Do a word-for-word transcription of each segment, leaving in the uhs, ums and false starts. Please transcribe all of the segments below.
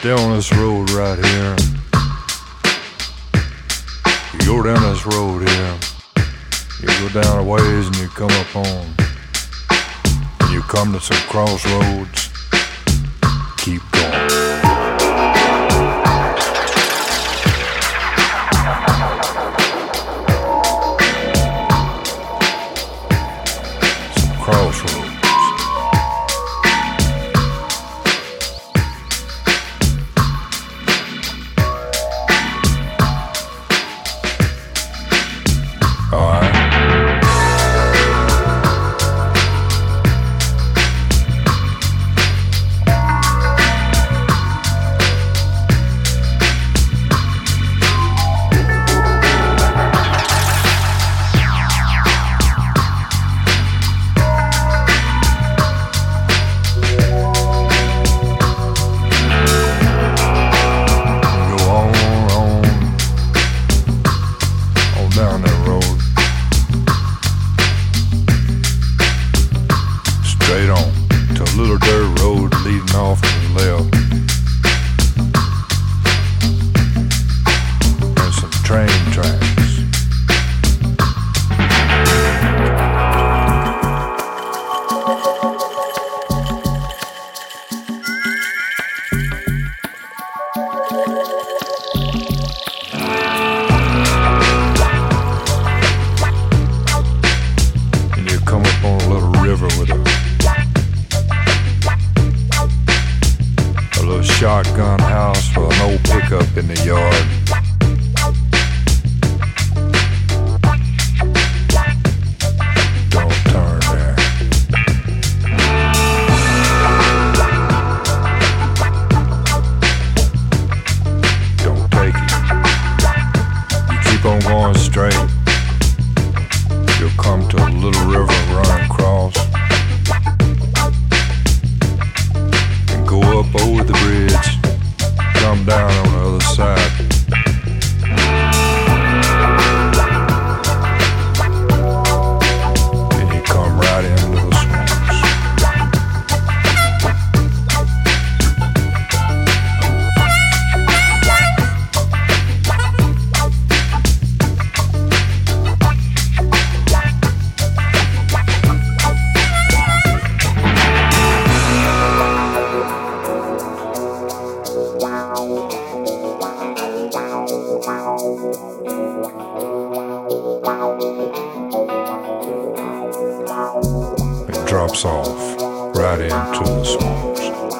Stay on this road right here. You go down this road here. You go down a ways and you come up on. And you come to some crossroads. Keep going. Some crossroads. Shotgun house with an old pickup in the yard. Don't turn there. Don't take it. You keep on going straight. You'll come to a little river running across. Go up over the bridge, come down on the other side. And you come right into the swamps. It drops off right into the swamps.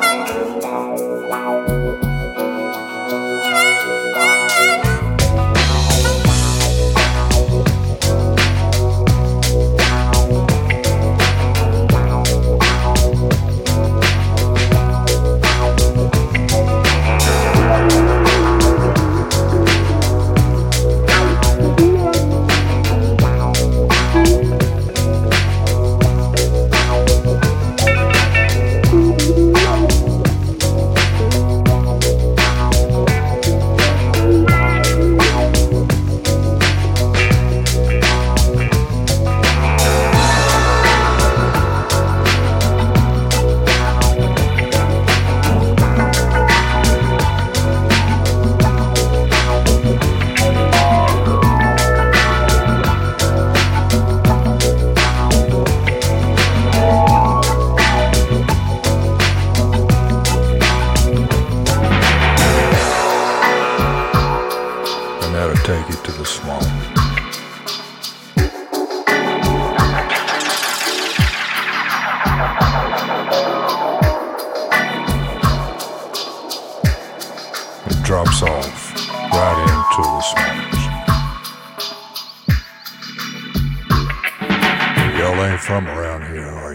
Take it to the swamp. It drops off right into the swamps. Y'all ain't from around here, are you?